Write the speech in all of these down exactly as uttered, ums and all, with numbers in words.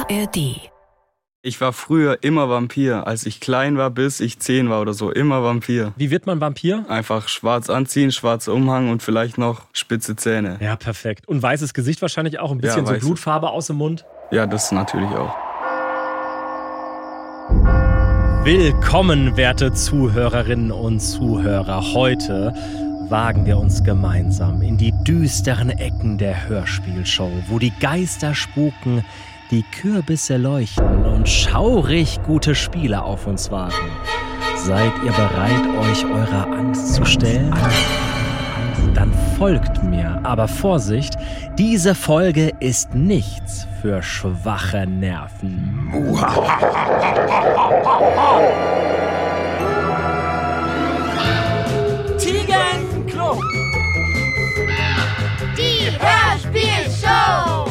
R D. Ich war früher immer Vampir. Als ich klein war, bis ich zehn war oder so, immer Vampir. Wie wird man Vampir? Einfach schwarz anziehen, schwarzer Umhang und vielleicht noch spitze Zähne. Ja, perfekt. Und weißes Gesicht wahrscheinlich auch, ein bisschen Ja, so Blutfarbe aus dem Mund. Ja, das natürlich auch. Willkommen, werte Zuhörerinnen und Zuhörer. Heute wagen wir uns gemeinsam in die düsteren Ecken der Hörspielshow, wo die Geister spuken, die Kürbisse leuchten und schaurig gute Spiele auf uns warten. Seid ihr bereit, euch eurer Angst zu stellen? Dann folgt mir. Aber Vorsicht, diese Folge ist nichts für schwache Nerven. Tigerenklo! Die Hörspielshow!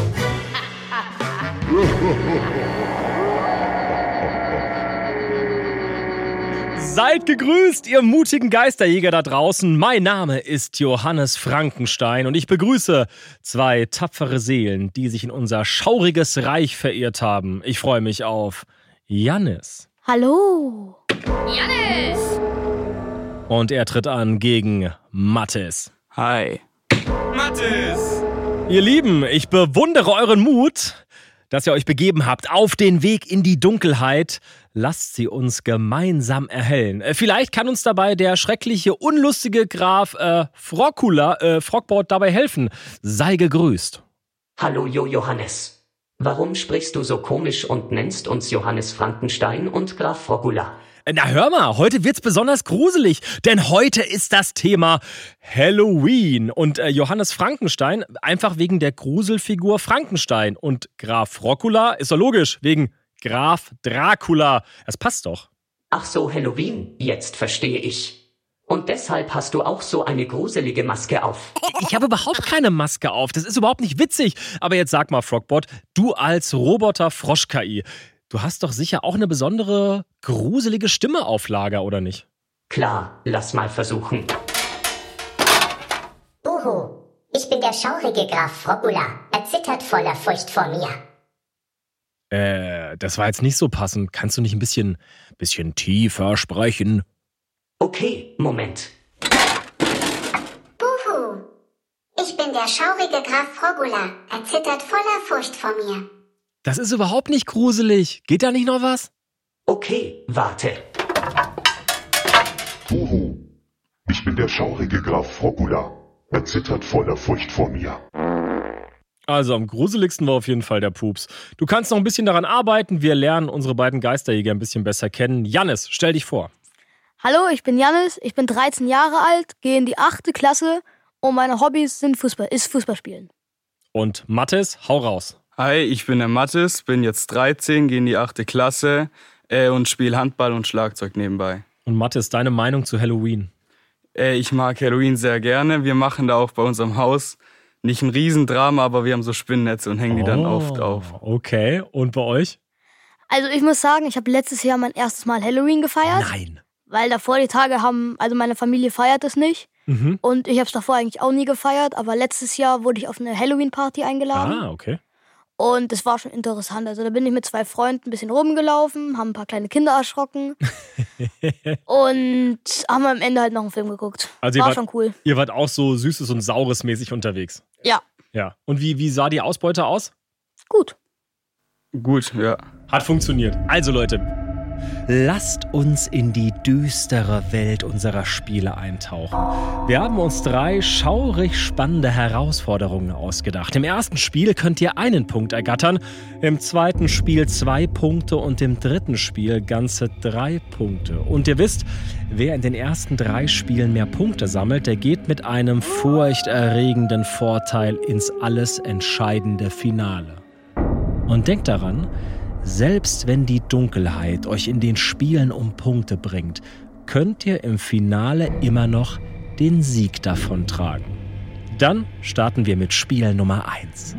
Seid gegrüßt, ihr mutigen Geisterjäger da draußen. Mein Name ist Johannes Frankenstein und ich begrüße zwei tapfere Seelen, die sich in unser schauriges Reich verirrt haben. Ich freue mich auf Jannis. Hallo. Jannis! Und er tritt an gegen Mathis. Hi. Mathis! Ihr Lieben, ich bewundere euren Mut, dass ihr euch begeben habt auf den Weg in die Dunkelheit. Lasst sie uns gemeinsam erhellen. Äh, vielleicht kann uns dabei der schreckliche, unlustige Graf äh, Frokula, äh, Frogboard dabei helfen. Sei gegrüßt. Hallo Jo Johannes. Warum sprichst du so komisch und nennst uns Johannes Frankenstein und Graf Frogula? Äh, na hör mal, heute wird's besonders gruselig, denn heute ist das Thema Halloween. Und äh, Johannes Frankenstein einfach wegen der Gruselfigur Frankenstein. Und Graf Frokula ist doch logisch, wegen Graf Dracula. Das passt doch. Ach so, Halloween, jetzt verstehe ich. Und deshalb hast du auch so eine gruselige Maske auf. Ich habe überhaupt keine Maske auf. Das ist überhaupt nicht witzig. Aber jetzt sag mal, Frogbot, du als Roboter-Frosch-K I, du hast doch sicher auch eine besondere, gruselige Stimme auf Lager, oder nicht? Klar, lass mal versuchen. Buhu, ich bin der schaurige Graf Frogula. Er zittert voller Furcht vor mir. Äh, das war jetzt nicht so passend. Kannst du nicht ein bisschen, bisschen tiefer sprechen? Okay, Moment. Buhu, ich bin der schaurige Graf Frogula. Er zittert voller Furcht vor mir. Das ist überhaupt nicht gruselig. Geht da nicht noch was? Okay, warte. Buhu, ich bin der schaurige Graf Frogula. Er zittert voller Furcht vor mir. Also am gruseligsten war auf jeden Fall der Pups. Du kannst noch ein bisschen daran arbeiten. Wir lernen unsere beiden Geisterjäger ein bisschen besser kennen. Jannis, stell dich vor. Hallo, ich bin Jannis, ich bin dreizehn Jahre alt, gehe in die achte Klasse und meine Hobbys sind Fußball, ist Fußballspielen. Und Mathis, hau raus. Hi, ich bin der Mathis, bin jetzt dreizehn, gehe in die achte Klasse äh, und spiele Handball und Schlagzeug nebenbei. Und Mathis, deine Meinung zu Halloween? Äh, ich mag Halloween sehr gerne. Wir machen da auch bei unserem Haus nicht ein Riesendrama, aber wir haben so Spinnennetze und hängen die dann Oh, oft auf. Okay, und bei euch? Also ich muss sagen, ich habe letztes Jahr mein erstes Mal Halloween gefeiert. Nein. Weil davor die Tage haben, also meine Familie feiert es nicht. Mhm. Und ich habe es davor eigentlich auch nie gefeiert, aber letztes Jahr wurde ich auf eine Halloween-Party eingeladen. Ah, okay. Und es war schon interessant. Also da bin ich mit zwei Freunden ein bisschen rumgelaufen, haben ein paar kleine Kinder erschrocken und haben am Ende halt noch einen Film geguckt. Also war ihr wart, schon cool. Ihr wart auch so Süßes und Saures mäßig unterwegs. Ja. Ja. Und wie, wie sah die Ausbeute aus? Gut. Gut, ja. Hat funktioniert. Also Leute, lasst uns in die düstere Welt unserer Spiele eintauchen. Wir haben uns drei schaurig spannende Herausforderungen ausgedacht. Im ersten Spiel könnt ihr einen Punkt ergattern, im zweiten Spiel zwei Punkte und im dritten Spiel ganze drei Punkte. Und ihr wisst, wer in den ersten drei Spielen mehr Punkte sammelt, der geht mit einem furchterregenden Vorteil ins alles entscheidende Finale. Und denkt daran, selbst wenn die Dunkelheit euch in den Spielen um Punkte bringt, könnt ihr im Finale immer noch den Sieg davontragen. Dann starten wir mit Spiel Nummer eins.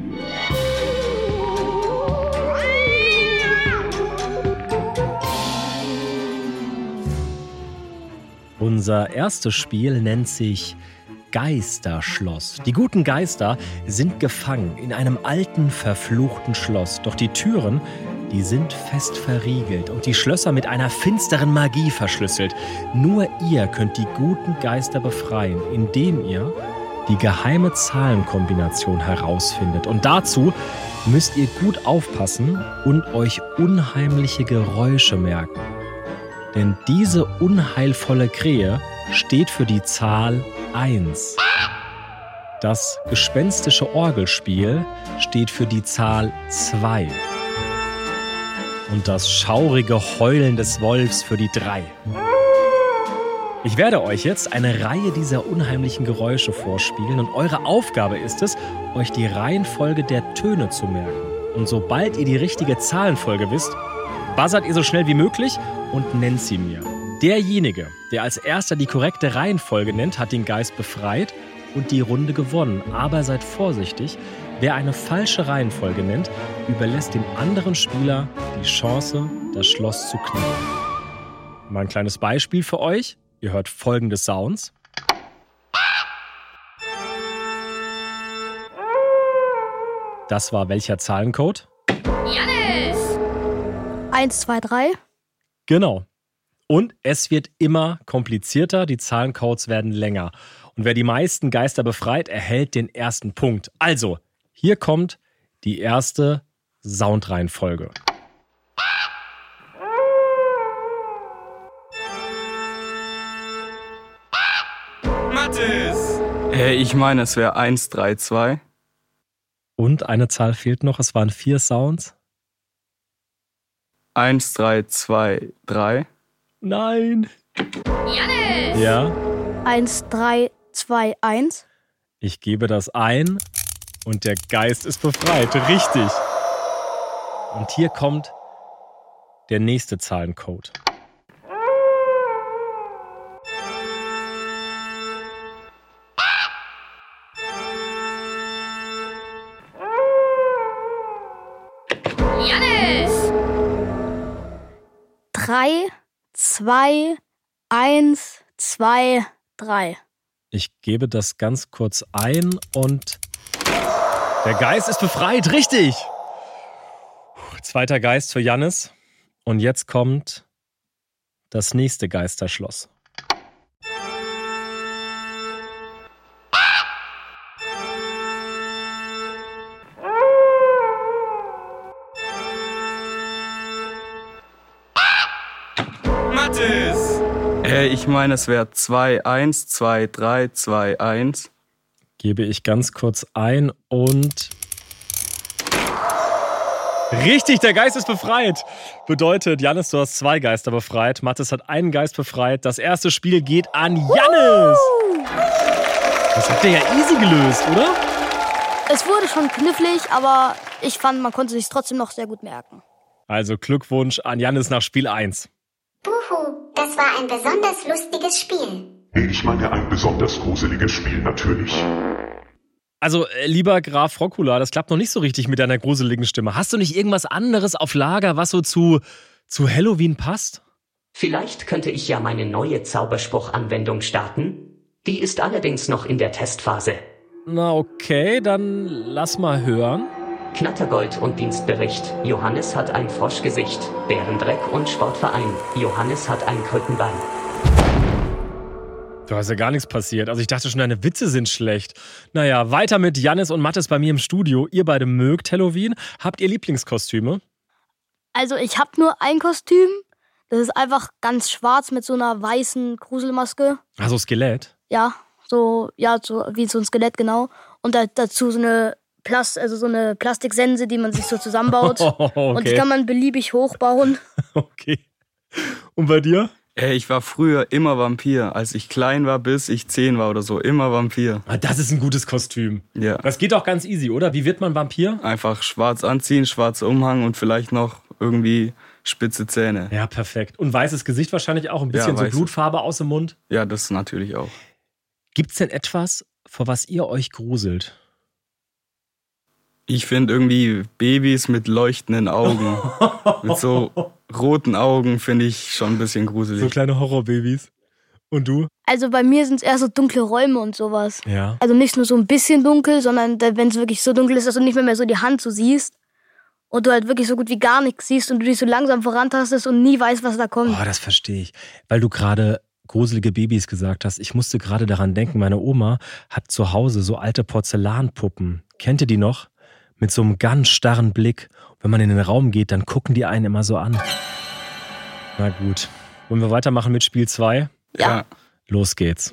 Unser erstes Spiel nennt sich Geisterschloss. Die guten Geister sind gefangen in einem alten, verfluchten Schloss. Doch die Türen, die sind fest verriegelt und die Schlösser mit einer finsteren Magie verschlüsselt. Nur ihr könnt die guten Geister befreien, indem ihr die geheime Zahlenkombination herausfindet. Und dazu müsst ihr gut aufpassen und euch unheimliche Geräusche merken. Denn diese unheilvolle Krähe steht für die Zahl eins. Das gespenstische Orgelspiel steht für die Zahl zwei. Und das schaurige Heulen des Wolfs für die drei. Ich werde euch jetzt eine Reihe dieser unheimlichen Geräusche vorspielen und eure Aufgabe ist es, euch die Reihenfolge der Töne zu merken. Und sobald ihr die richtige Zahlenfolge wisst, buzzert ihr so schnell wie möglich und nennt sie mir. Derjenige, der als erster die korrekte Reihenfolge nennt, hat den Geist befreit und die Runde gewonnen. Aber seid vorsichtig, wer eine falsche Reihenfolge nennt, überlässt dem anderen Spieler die Chance, das Schloss zu knacken. Mal ein kleines Beispiel für euch. Ihr hört folgende Sounds. Das war welcher Zahlencode? Jannis! eins, zwei, drei. Genau. Und es wird immer komplizierter, die Zahlencodes werden länger. Und wer die meisten Geister befreit, erhält den ersten Punkt. Also, hier kommt die erste Soundreihenfolge. Mathis! Äh, ich meine, es wäre eins, drei, zwei. Und eine Zahl fehlt noch, es waren vier Sounds. eins, drei, zwei, drei. Nein. Jannis! Ja, eins, drei, zwei, eins. ich gebe das ein und der Geist ist befreit. Richtig. Und hier kommt der nächste Zahlencode. Jannis! drei, zwei, eins, zwei, drei. Ich gebe das ganz kurz ein und der Geist ist befreit. Richtig. Zweiter Geist für Jannis. Und jetzt kommt das nächste Geisterschloss. Mathis! Äh, ich meine, es wäre zwei, eins, zwei, drei, zwei, eins. Gebe ich ganz kurz ein und... Richtig, der Geist ist befreit. Bedeutet, Jannis, du hast zwei Geister befreit. Mathis hat einen Geist befreit. Das erste Spiel geht an Jannis. Das habt ihr ja easy gelöst, oder? Es wurde schon knifflig, aber ich fand, man konnte sich trotzdem noch sehr gut merken. Also Glückwunsch an Jannis nach Spiel eins. Buhu, das war ein besonders lustiges Spiel. Ich meine ein besonders gruseliges Spiel natürlich. Also, äh, lieber Graf Rockula, das klappt noch nicht so richtig mit deiner gruseligen Stimme. Hast du nicht irgendwas anderes auf Lager, was so zu, zu Halloween passt? Vielleicht könnte ich ja meine neue Zauberspruch-Anwendung starten. Die ist allerdings noch in der Testphase. Na okay, dann lass mal hören. Knattergold und Dienstbericht. Johannes hat ein Froschgesicht. Bärendreck und Sportverein. Johannes hat ein Krückenbein. Da ist ja gar nichts passiert. Also ich dachte schon, deine Witze sind schlecht. Naja, weiter mit Jannis und Mathis bei mir im Studio. Ihr beide mögt Halloween. Habt ihr Lieblingskostüme? Also ich habe nur ein Kostüm. Das ist einfach ganz schwarz mit so einer weißen Gruselmaske. Also Skelett? Ja, so ja, so wie so ein Skelett, genau. Und da, dazu so eine Plast, also so eine Plastiksense, die man sich so zusammenbaut. Oh, okay. Und die kann man beliebig hochbauen. Okay. Und bei dir? Äh, ich war früher immer Vampir. Als ich klein war, bis ich zehn war oder so. Immer Vampir. Ah, das ist ein gutes Kostüm. Ja. Das geht auch ganz easy, oder? Wie wird man Vampir? Einfach schwarz anziehen, schwarzer Umhang und vielleicht noch irgendwie spitze Zähne. Ja, perfekt. Und weißes Gesicht wahrscheinlich auch. Ein bisschen Ja, so weiß. Blutfarbe aus dem Mund. Ja, das natürlich auch. Gibt's denn etwas, vor was ihr euch gruselt? Ich finde irgendwie Babys mit leuchtenden Augen, mit so roten Augen, finde ich schon ein bisschen gruselig. So kleine Horrorbabys. Und du? Also bei mir sind es eher so dunkle Räume und sowas. Ja. Also nicht nur so ein bisschen dunkel, sondern wenn es wirklich so dunkel ist, dass du nicht mehr, mehr so die Hand so siehst. und du halt wirklich so gut wie gar nichts siehst und du dich so langsam vorantastest und nie weißt, was da kommt. Oh, das verstehe ich. Weil du gerade gruselige Babys gesagt hast. Ich musste gerade daran denken, meine Oma hat zu Hause so alte Porzellanpuppen. Kennt ihr die noch? Mit so einem ganz starren Blick. Wenn man in den Raum geht, dann gucken die einen immer so an. Na gut. Wollen wir weitermachen mit Spiel zwei? Ja. Los geht's.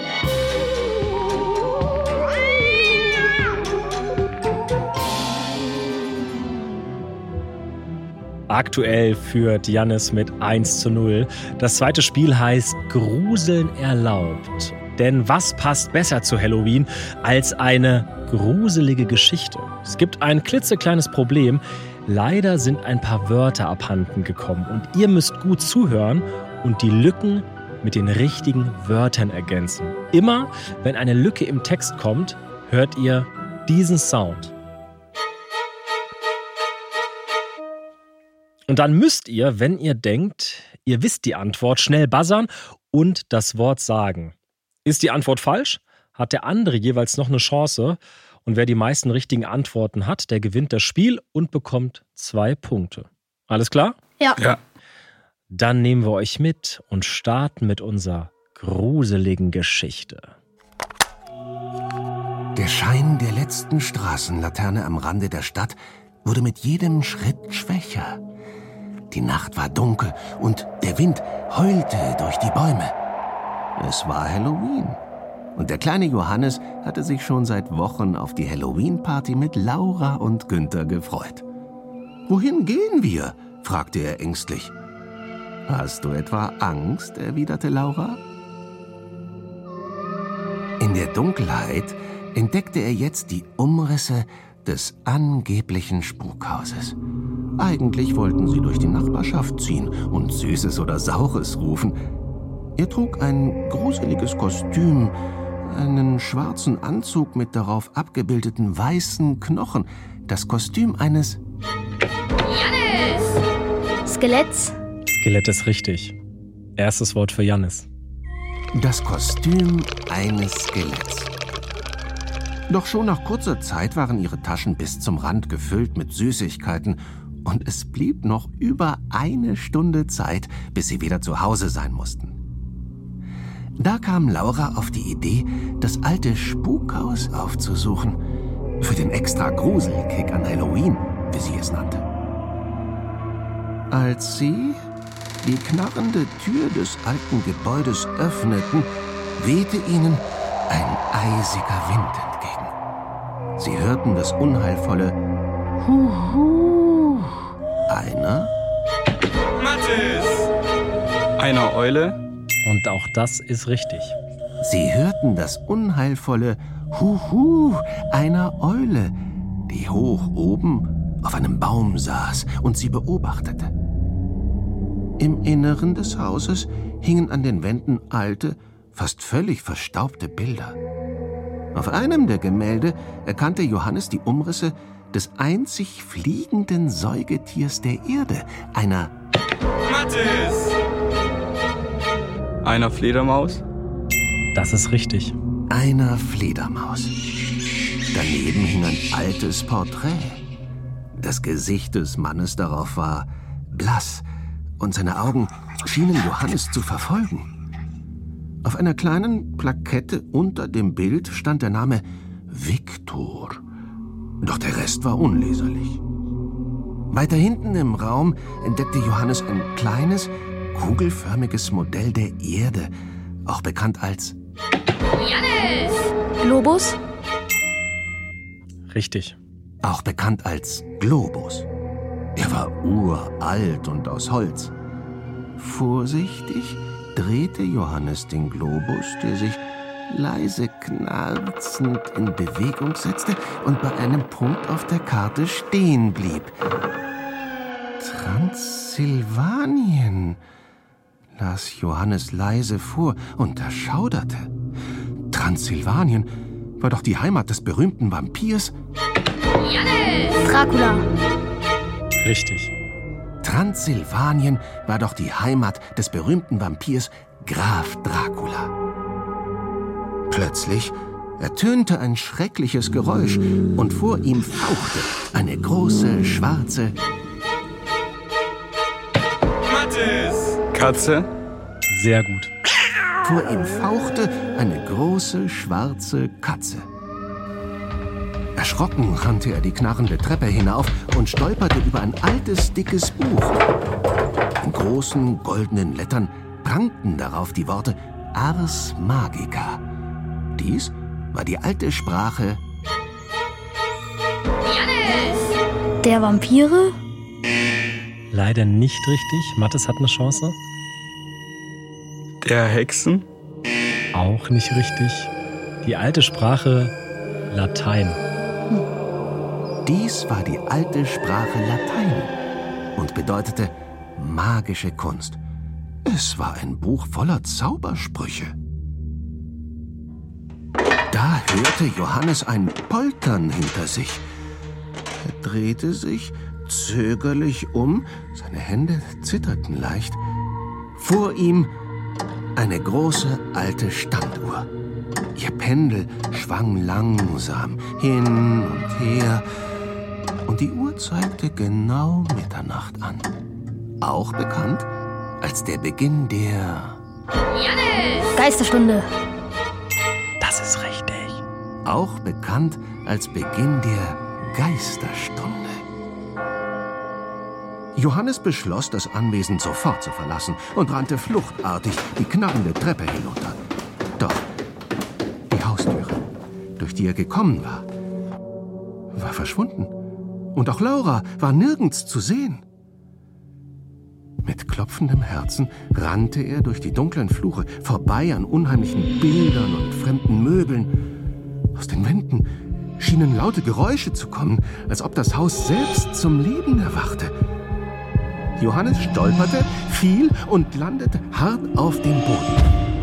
Aktuell führt Jannis mit eins zu null. Das zweite Spiel heißt Gruseln erlaubt. Denn was passt besser zu Halloween als eine gruselige Geschichte? Es gibt ein klitzekleines Problem. Leider sind ein paar Wörter abhanden gekommen. Und ihr müsst gut zuhören und die Lücken mit den richtigen Wörtern ergänzen. Immer, wenn eine Lücke im Text kommt, hört ihr diesen Sound. Und dann müsst ihr, wenn ihr denkt, ihr wisst die Antwort, schnell buzzern und das Wort sagen. Ist die Antwort falsch, hat der andere jeweils noch eine Chance. Und wer die meisten richtigen Antworten hat, der gewinnt das Spiel und bekommt zwei Punkte. Alles klar? Ja. Ja. Dann nehmen wir euch mit und starten mit unserer gruseligen Geschichte. Der Schein der letzten Straßenlaterne am Rande der Stadt wurde mit jedem Schritt schwächer. Die Nacht war dunkel und der Wind heulte durch die Bäume. Es war Halloween und der kleine Johannes hatte sich schon seit Wochen auf die Halloween-Party mit Laura und Günther gefreut. »Wohin gehen wir?« fragte er ängstlich. »Hast du etwa Angst?« erwiderte Laura. In der Dunkelheit entdeckte er jetzt die Umrisse des angeblichen Spukhauses. Eigentlich wollten sie durch die Nachbarschaft ziehen und Süßes oder Saures rufen. Er trug ein gruseliges Kostüm, einen schwarzen Anzug mit darauf abgebildeten weißen Knochen, das Kostüm eines Jannis! Skeletts. Skelett ist richtig. Erstes Wort für Jannis. Das Kostüm eines Skeletts. Doch schon nach kurzer Zeit waren ihre Taschen bis zum Rand gefüllt mit Süßigkeiten und es blieb noch über eine Stunde Zeit, bis sie wieder zu Hause sein mussten. Da kam Laura auf die Idee, das alte Spukhaus aufzusuchen, für den extra Gruselkick an Halloween, wie sie es nannte. Als sie die knarrende Tür des alten Gebäudes öffneten, wehte ihnen ein eisiger Wind entgegen. Sie hörten das unheilvolle Huhu einer Mathis! Einer Eule. Und auch das ist richtig. Sie hörten das unheilvolle Huhu einer Eule, die hoch oben auf einem Baum saß und sie beobachtete. Im Inneren des Hauses hingen an den Wänden alte, fast völlig verstaubte Bilder. Auf einem der Gemälde erkannte Johannes die Umrisse des einzig fliegenden Säugetiers der Erde, einer Mathis! Einer Fledermaus. Das ist richtig. einer Fledermaus. Daneben hing ein altes Porträt. Das Gesicht des Mannes darauf war blass und seine Augen schienen Johannes zu verfolgen. Auf einer kleinen Plakette unter dem Bild stand der Name Viktor. Doch der Rest war unleserlich. Weiter hinten im Raum entdeckte Johannes ein kleines, kugelförmiges Modell der Erde, auch bekannt als Jannis! Globus? Richtig. Auch bekannt als Globus. Er war uralt und aus Holz. Vorsichtig drehte Johannes den Globus, der sich leise knarzend in Bewegung setzte und bei einem Punkt auf der Karte stehen blieb. Transsilvanien, las Johannes leise vor und erschauderte. Transsilvanien war doch die Heimat des berühmten Vampirs Jannis! Dracula. Richtig. Transsilvanien war doch die Heimat des berühmten Vampirs Graf Dracula. Plötzlich ertönte ein schreckliches Geräusch und vor ihm fauchte eine große, schwarze Mathis! Katze. Sehr gut. Vor ihm fauchte eine große, schwarze Katze. Erschrocken rannte er die knarrende Treppe hinauf und stolperte über ein altes, dickes Buch. In großen, goldenen Lettern prangten darauf die Worte Ars Magica. Dies war die alte Sprache Jannis! Der Vampire? Leider nicht richtig. Mathis hat eine Chance. Der Hexen. Auch nicht richtig. Die alte Sprache Latein. Dies war die alte Sprache Latein und bedeutete magische Kunst. Es war ein Buch voller Zaubersprüche. Da hörte Johannes ein Poltern hinter sich. Er drehte sich zögerlich um, seine Hände zitterten leicht. Vor ihm eine große alte Standuhr. Ihr Pendel schwang langsam hin und her und die Uhr zeigte genau Mitternacht an. Auch bekannt als der Beginn der Jannis! Geisterstunde. Das ist richtig. Auch bekannt als Beginn der Geisterstunde. Johannes beschloss, das Anwesen sofort zu verlassen und rannte fluchtartig die knarrende Treppe hinunter. Doch die Haustüre, durch die er gekommen war, war verschwunden. Und auch Laura war nirgends zu sehen. Mit klopfendem Herzen rannte er durch die dunklen Flure, vorbei an unheimlichen Bildern und fremden Möbeln. Aus den Wänden schienen laute Geräusche zu kommen, als ob das Haus selbst zum Leben erwachte. Johannes stolperte, fiel und landete hart auf dem Boden.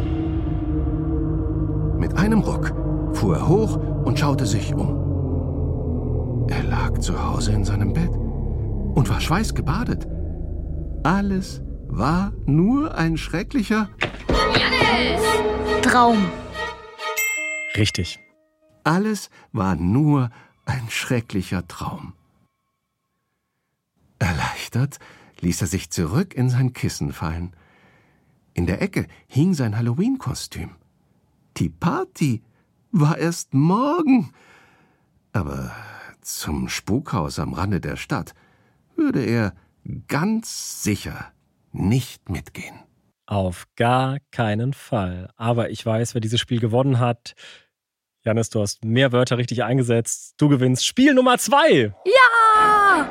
Mit einem Ruck fuhr er hoch und schaute sich um. Er lag zu Hause in seinem Bett und war schweißgebadet. Alles war nur ein schrecklicher Jannis! Traum. Richtig. Alles war nur ein schrecklicher Traum. Erleichtert ließ er sich zurück in sein Kissen fallen. In der Ecke hing sein Halloween-Kostüm. Die Party war erst morgen. Aber zum Spukhaus am Rande der Stadt würde er ganz sicher nicht mitgehen. Auf gar keinen Fall. Aber ich weiß, wer dieses Spiel gewonnen hat. Jannis, du hast mehr Wörter richtig eingesetzt. Du gewinnst Spiel Nummer zwei. Ja!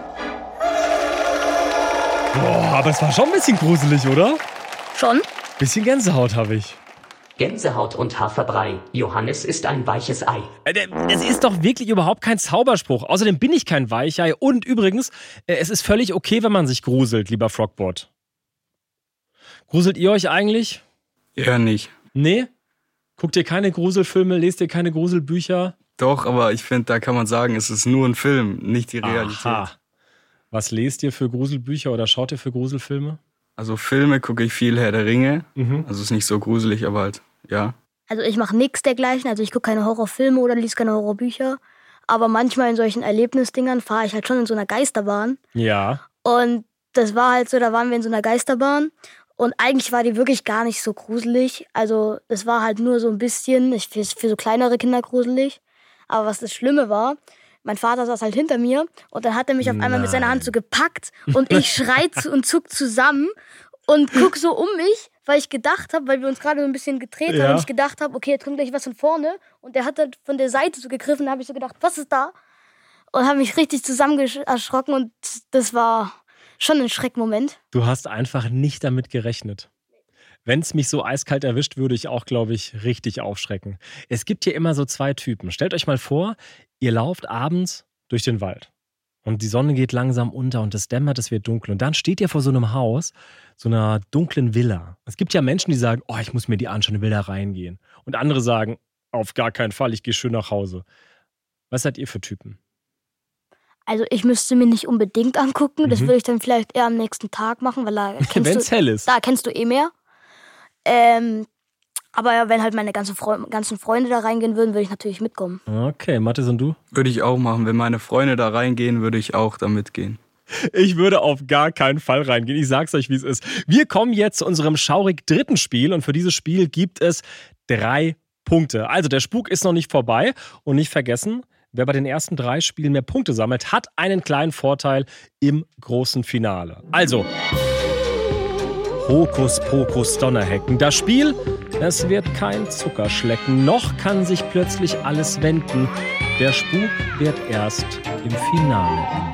Boah, aber es war schon ein bisschen gruselig, oder? Schon? Bisschen Gänsehaut habe ich. Gänsehaut und Haferbrei. Johannes ist ein weiches Ei. Es ist doch wirklich überhaupt kein Zauberspruch. Außerdem bin ich kein Weichei. Und übrigens, es ist völlig okay, wenn man sich gruselt, lieber Frogbot. Gruselt ihr euch eigentlich? Eher nicht. Nee? Guckt ihr keine Gruselfilme? Lest ihr keine Gruselbücher? Doch, aber ich finde, da kann man sagen, es ist nur ein Film, nicht die Realität. Aha. Was lest ihr für Gruselbücher oder schaut ihr für Gruselfilme? Also Filme gucke ich viel, Herr der Ringe. Mhm. Also ist nicht so gruselig, aber halt, ja. Also ich mache nichts dergleichen. Also ich gucke keine Horrorfilme oder lese keine Horrorbücher. Aber manchmal in solchen Erlebnisdingern fahre ich halt schon in so einer Geisterbahn. Ja. Und das war halt so, da waren wir in so einer Geisterbahn. Und eigentlich war die wirklich gar nicht so gruselig. Also das war halt nur so ein bisschen, ich für, für so kleinere Kinder gruselig. Aber was das Schlimme war, mein Vater saß halt hinter mir und dann hat er mich auf einmal Nein. mit seiner Hand so gepackt und ich schrei zu und zuck zusammen und guck so um mich, weil ich gedacht habe, weil wir uns gerade so ein bisschen gedreht Ja. haben und ich gedacht habe, okay, jetzt kommt gleich was von vorne und der hat dann von der Seite so gegriffen, da habe ich so gedacht, was ist da? Und habe mich richtig zusammen erschrocken und das war schon ein Schreckmoment. Du hast einfach nicht damit gerechnet. Wenn es mich so eiskalt erwischt, würde ich auch, glaube ich, richtig aufschrecken. Es gibt hier immer so zwei Typen. Stellt euch mal vor, ihr lauft abends durch den Wald und die Sonne geht langsam unter und es dämmert, es wird dunkel. Und dann steht ihr vor so einem Haus, so einer dunklen Villa. Es gibt ja Menschen, die sagen, oh, ich muss mir die anschauen, ich will da reingehen. Und andere sagen, auf gar keinen Fall, ich gehe schön nach Hause. Was seid ihr für Typen? Also ich müsste mir nicht unbedingt angucken, das Mhm. würde ich dann vielleicht eher am nächsten Tag machen, weil da kennst Wenn es du, hell ist. da kennst du eh mehr. Ähm, Aber ja, wenn halt meine ganzen, Fre- ganzen Freunde da reingehen würden, würde ich natürlich mitkommen. Okay, Mathis und du? Würde ich auch machen. Wenn meine Freunde da reingehen, würde ich auch da mitgehen. Ich würde auf gar keinen Fall reingehen. Ich sag's euch, wie es ist. Wir kommen jetzt zu unserem schaurig dritten Spiel und für dieses Spiel gibt es drei Punkte. Also der Spuk ist noch nicht vorbei und nicht vergessen, wer bei den ersten drei Spielen mehr Punkte sammelt, hat einen kleinen Vorteil im großen Finale. Also Hokus Pokus Donnerhecken. Das Spiel, es wird kein Zuckerschlecken, noch kann sich plötzlich alles wenden. Der Spuk wird erst im Finale enden.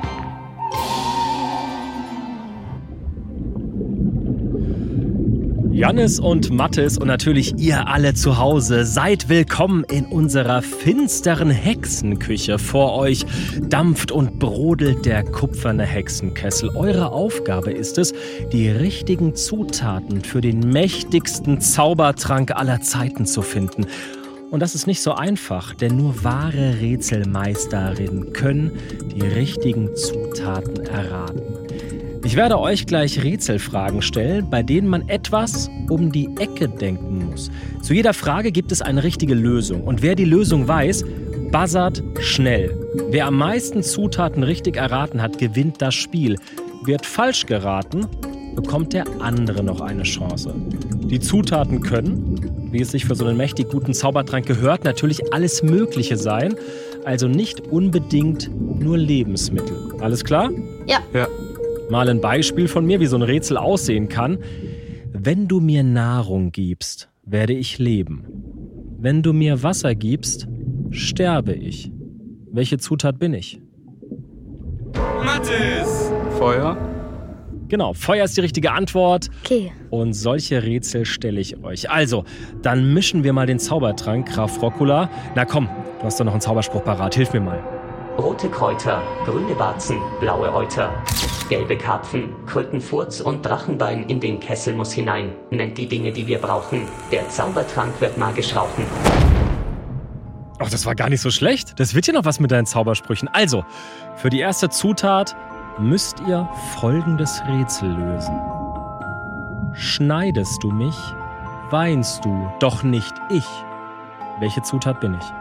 Jannis und Mathis und natürlich ihr alle zu Hause, seid willkommen in unserer finsteren Hexenküche. Vor euch dampft und brodelt der kupferne Hexenkessel. Eure Aufgabe ist es, die richtigen Zutaten für den mächtigsten Zaubertrank aller Zeiten zu finden. Und das ist nicht so einfach, denn nur wahre Rätselmeisterinnen können die richtigen Zutaten erraten. Ich werde euch gleich Rätselfragen stellen, bei denen man etwas um die Ecke denken muss. Zu jeder Frage gibt es eine richtige Lösung. Und wer die Lösung weiß, buzzert schnell. Wer am meisten Zutaten richtig erraten hat, gewinnt das Spiel. Wird falsch geraten, bekommt der andere noch eine Chance. Die Zutaten können, wie es sich für so einen mächtig guten Zaubertrank gehört, natürlich alles Mögliche sein. Also nicht unbedingt nur Lebensmittel. Alles klar? Ja. Ja. Mal ein Beispiel von mir, wie so ein Rätsel aussehen kann. Wenn du mir Nahrung gibst, werde ich leben. Wenn du mir Wasser gibst, sterbe ich. Welche Zutat bin ich? Mathis! Feuer? Genau, Feuer ist die richtige Antwort. Okay. Und solche Rätsel stelle ich euch. Also, dann mischen wir mal den Zaubertrank, Graf Rockula. Na komm, du hast doch noch einen Zauberspruch parat. Hilf mir mal. Rote Kräuter, grüne Warzen, blaue Euter, gelbe Karpfen, Krötenfurz und Drachenbein in den Kessel muss hinein. Nennt die Dinge, die wir brauchen. Der Zaubertrank wird magisch rauchen. Ach, das war gar nicht so schlecht. Das wird ja noch was mit deinen Zaubersprüchen. Also, für die erste Zutat müsst ihr folgendes Rätsel lösen. Schneidest du mich, weinst du, doch nicht ich. Welche Zutat bin ich?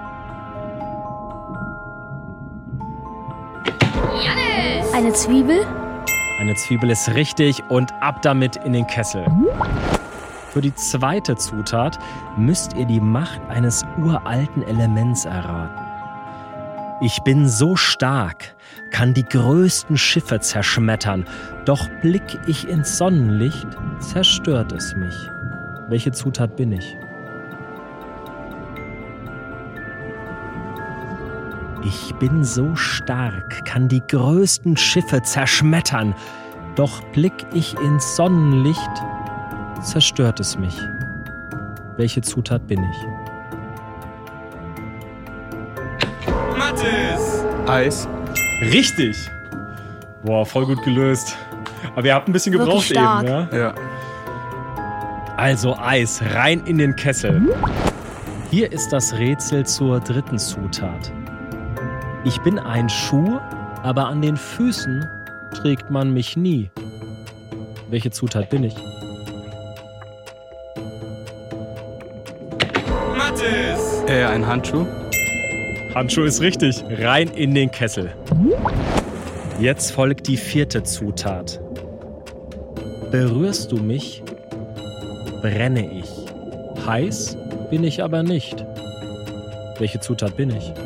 Jannis! Eine Zwiebel? Eine Zwiebel ist richtig und ab damit in den Kessel. Für die zweite Zutat müsst ihr die Macht eines uralten Elements erraten. Ich bin so stark, kann die größten Schiffe zerschmettern, doch blick ich ins Sonnenlicht, zerstört es mich. Welche Zutat bin ich? Ich bin so stark, kann die größten Schiffe zerschmettern, doch blick ich ins Sonnenlicht, zerstört es mich. Welche Zutat bin ich? Mathis! Eis? Richtig! Boah, voll gut gelöst. Aber ihr habt ein bisschen gebraucht Wirklich stark. eben, ja? Ja. Also Eis, rein in den Kessel. Hier ist das Rätsel zur dritten Zutat. Ich bin ein Schuh, aber an den Füßen trägt man mich nie. Welche Zutat bin ich? Mathis! Äh, ein Handschuh? Handschuh ist richtig. Rein in den Kessel. Jetzt folgt die vierte Zutat. Berührst du mich, brenne ich. Heiß bin ich aber nicht. Welche Zutat bin ich?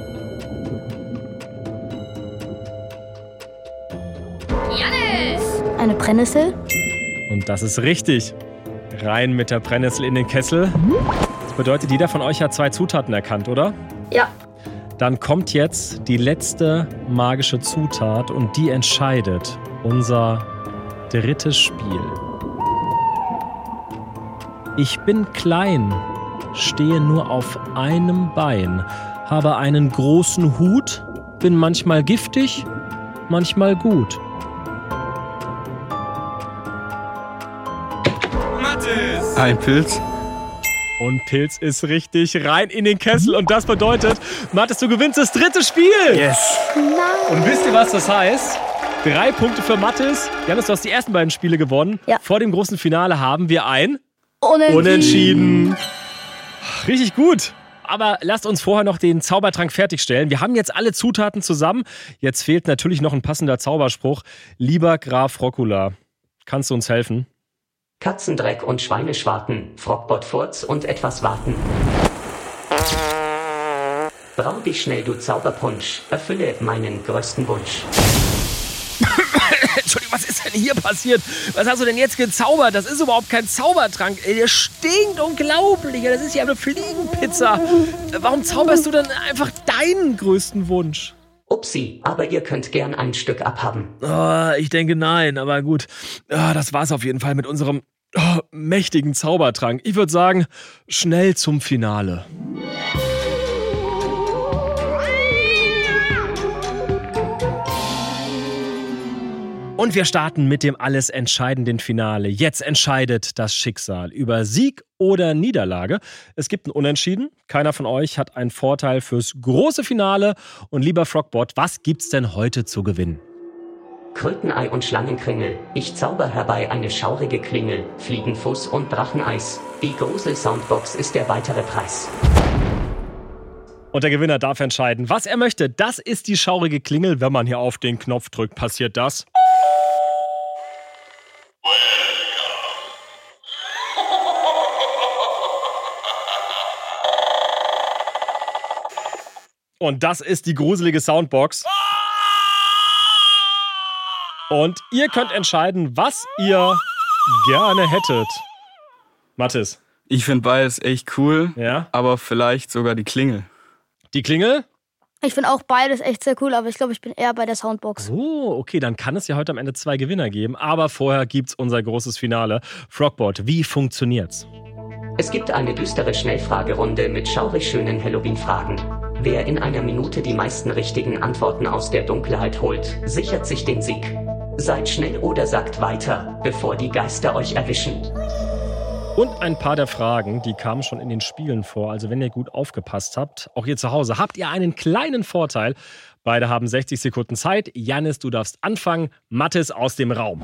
Jannis! Eine Brennnessel? Und das ist richtig. Rein mit der Brennnessel in den Kessel. Das bedeutet, jeder von euch hat zwei Zutaten erkannt, oder? Ja. Dann kommt jetzt die letzte magische Zutat und die entscheidet unser drittes Spiel. Ich bin klein, stehe nur auf einem Bein, habe einen großen Hut, bin manchmal giftig, manchmal gut. Mathis! Ein Pilz? Und Pilz ist richtig, rein in den Kessel. Und das bedeutet, Mathis, du gewinnst das dritte Spiel. Yes! Und wisst ihr, was das heißt? Drei Punkte für Mathis. Jannis, du hast die ersten beiden Spiele gewonnen. Ja. Vor dem großen Finale haben wir ein Unentschieden. Unentschieden. Richtig gut. Aber lasst uns vorher noch den Zaubertrank fertigstellen. Wir haben jetzt alle Zutaten zusammen. Jetzt fehlt natürlich noch ein passender Zauberspruch. Lieber Graf Rockula, kannst du uns helfen? Katzendreck und Schweineschwarten, Frogbott-Furz und etwas warten. Brau dich schnell, du Zauberpunsch. Erfülle meinen größten Wunsch. Entschuldigung, was ist denn hier passiert? Was hast du denn jetzt gezaubert? Das ist überhaupt kein Zaubertrank. Ey, der stinkt unglaublich. Das ist ja eine Fliegenpizza. Warum zauberst du dann einfach deinen größten Wunsch? Upsi, aber ihr könnt gern ein Stück abhaben. Oh, ich denke nein, aber gut. Oh, das war's auf jeden Fall mit unserem oh, mächtigen Zaubertrank. Ich würde sagen, schnell zum Finale. Und wir starten mit dem alles entscheidenden Finale. Jetzt entscheidet das Schicksal über Sieg oder Niederlage. Es gibt ein Unentschieden. Keiner von euch hat einen Vorteil fürs große Finale. Und lieber Frogbot, was gibt's denn heute zu gewinnen? Krötenei und Schlangenkringel. Ich zauber herbei eine schaurige Klingel. Fliegenfuß und Dracheneis. Die Grusel-Soundbox ist der weitere Preis. Und der Gewinner darf entscheiden, was er möchte. Das ist die schaurige Klingel. Wenn man hier auf den Knopf drückt, passiert das. Und das ist die gruselige Soundbox. Und ihr könnt entscheiden, was ihr gerne hättet. Mathis. Ich finde beides echt cool, ja? Aber vielleicht sogar die Klingel. Die Klingel? Ich finde auch beides echt sehr cool, aber ich glaube, ich bin eher bei der Soundbox. Oh, okay, dann kann es ja heute am Ende zwei Gewinner geben. Aber vorher gibt's unser großes Finale. Frogbot, wie funktioniert's? Es gibt eine düstere Schnellfragerunde mit schaurig schönen Halloween-Fragen. Wer in einer Minute die meisten richtigen Antworten aus der Dunkelheit holt, sichert sich den Sieg. Seid schnell oder sagt weiter, bevor die Geister euch erwischen. Und ein paar der Fragen, die kamen schon in den Spielen vor. Also wenn ihr gut aufgepasst habt, auch ihr zu Hause, habt ihr einen kleinen Vorteil. Beide haben sechzig Sekunden Zeit. Jannis, du darfst anfangen. Mathis aus dem Raum.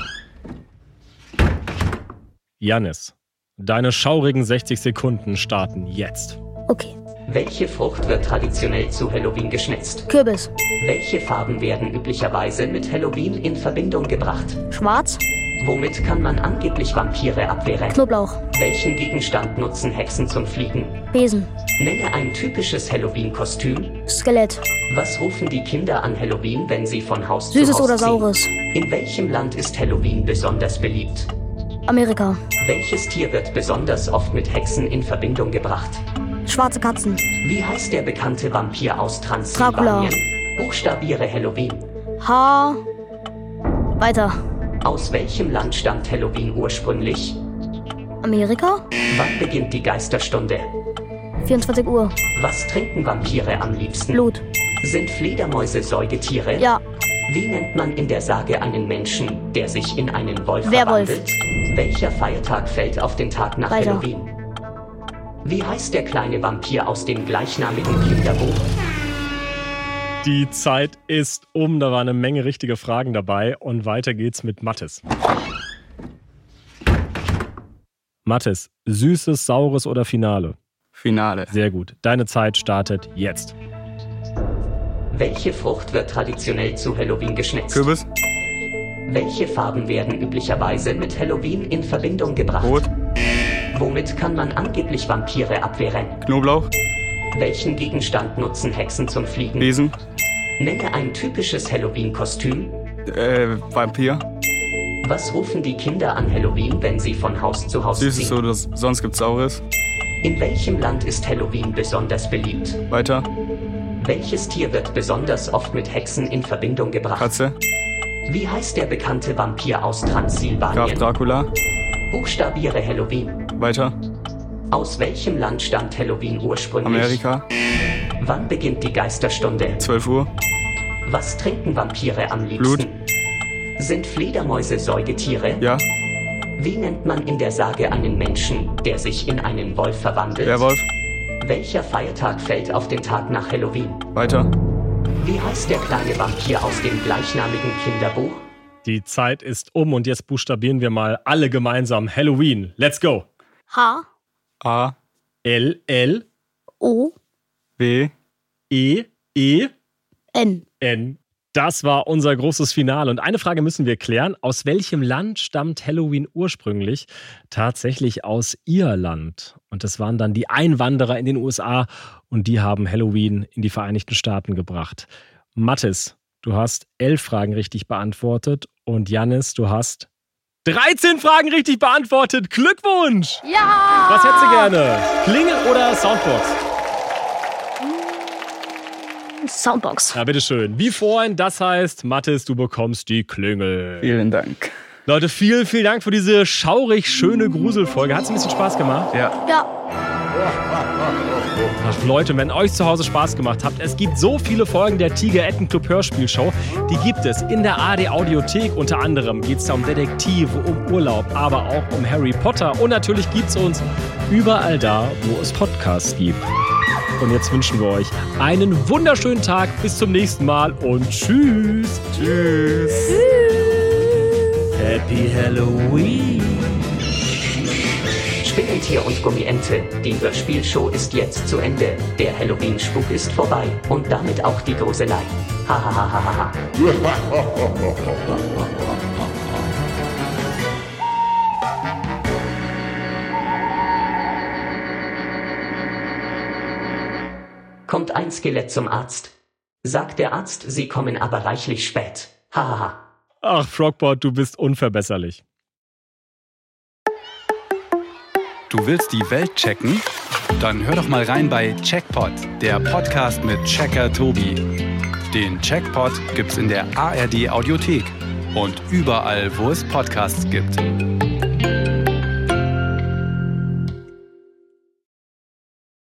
Jannis, deine schaurigen sechzig Sekunden starten jetzt. Okay. Welche Frucht wird traditionell zu Halloween geschnitzt? Kürbis. Welche Farben werden üblicherweise mit Halloween in Verbindung gebracht? Schwarz. Womit kann man angeblich Vampire abwehren? Knoblauch. Welchen Gegenstand nutzen Hexen zum Fliegen? Besen. Nenne ein typisches Halloween-Kostüm. Skelett. Was rufen die Kinder an Halloween, wenn sie von Haus Süßes zu Haus oder ziehen? Saures. In welchem Land ist Halloween besonders beliebt? Amerika. Welches Tier wird besonders oft mit Hexen in Verbindung gebracht? Schwarze Katzen. Wie heißt der bekannte Vampir aus Transsilvanien? Dracula. Buchstabiere Halloween. H. Weiter. Aus welchem Land stammt Halloween ursprünglich? Amerika. Wann beginnt die Geisterstunde? vierundzwanzig Uhr. Was trinken Vampire am liebsten? Blut. Sind Fledermäuse Säugetiere? Ja. Wie nennt man in der Sage einen Menschen, der sich in einen Wolf Werwolf. verwandelt? Welcher Feiertag fällt auf den Tag nach Weiter. Halloween? Wie heißt der kleine Vampir aus dem gleichnamigen Kinderbuch? Die Zeit ist um. Da waren eine Menge richtige Fragen dabei. Und weiter geht's mit Mathis. Mathis, süßes, saures oder Finale? Finale. Sehr gut. Deine Zeit startet jetzt. Welche Frucht wird traditionell zu Halloween geschnitzt? Kürbis. Welche Farben werden üblicherweise mit Halloween in Verbindung gebracht? Rot. Womit kann man angeblich Vampire abwehren? Knoblauch. Welchen Gegenstand nutzen Hexen zum Fliegen? Besen. Nenne ein typisches Halloween-Kostüm. Äh, Vampir. Was rufen die Kinder an Halloween, wenn sie von Haus zu Haus Süßes ziehen? oder sonst gibt's Saures. In welchem Land ist Halloween besonders beliebt? Weiter. Welches Tier wird besonders oft mit Hexen in Verbindung gebracht? Katze. Wie heißt der bekannte Vampir aus Graf Transsilvanien? Dracula. Buchstabiere Halloween. Weiter. Aus welchem Land stammt Halloween ursprünglich? Amerika. Wann beginnt die Geisterstunde? zwölf Uhr. Was trinken Vampire am liebsten? Blut. Sind Fledermäuse Säugetiere? Ja. Wie nennt man in der Sage einen Menschen, der sich in einen Wolf verwandelt? Werwolf. Welcher Feiertag fällt auf den Tag nach Halloween? Weiter. Wie heißt der kleine Vampir aus dem gleichnamigen Kinderbuch? Die Zeit ist um und jetzt buchstabieren wir mal alle gemeinsam Halloween. Let's go. H. A. L, L, O, W, E, E, N. N. Das war unser großes Finale. Und eine Frage müssen wir klären. Aus welchem Land stammt Halloween ursprünglich? Tatsächlich aus Irland. Und das waren dann die Einwanderer in den U S A und die haben Halloween in die Vereinigten Staaten gebracht. Mathis, du hast elf Fragen richtig beantwortet und Jannis, du hast dreizehn Fragen richtig beantwortet. Glückwunsch! Ja! Was hättest du gerne? Klingel oder Soundbox? Soundbox. Ja, bitteschön. Wie vorhin, das heißt, Mathis, du bekommst die Klingel. Vielen Dank. Leute, vielen, vielen Dank für diese schaurig schöne Gruselfolge. Hat es ein bisschen Spaß gemacht? Ja. Ja. Ach Leute, wenn euch zu Hause Spaß gemacht habt, es gibt so viele Folgen der Tigerettenclub Hörspielshow. Die gibt es in der A R D Audiothek. Unter anderem geht es da um Detektive, um Urlaub, aber auch um Harry Potter. Und natürlich gibt es uns überall da, wo es Podcasts gibt. Und jetzt wünschen wir euch einen wunderschönen Tag. Bis zum nächsten Mal und tschüss. Tschüss. Happy Halloween. Spindeltier und Gummiente, die Hörspielshow ist jetzt zu Ende. Der Halloween-Spuk ist vorbei und damit auch die Gruselei. Ha ha ha ha ha. Kommt ein Skelett zum Arzt? Sagt der Arzt, Sie kommen aber reichlich spät. Ha ha ha. Ach, Frogbot, du bist unverbesserlich. Du willst die Welt checken? Dann hör doch mal rein bei Checkpot, der Podcast mit Checker Tobi. Den Checkpot gibt's in der A R D Audiothek und überall, wo es Podcasts gibt.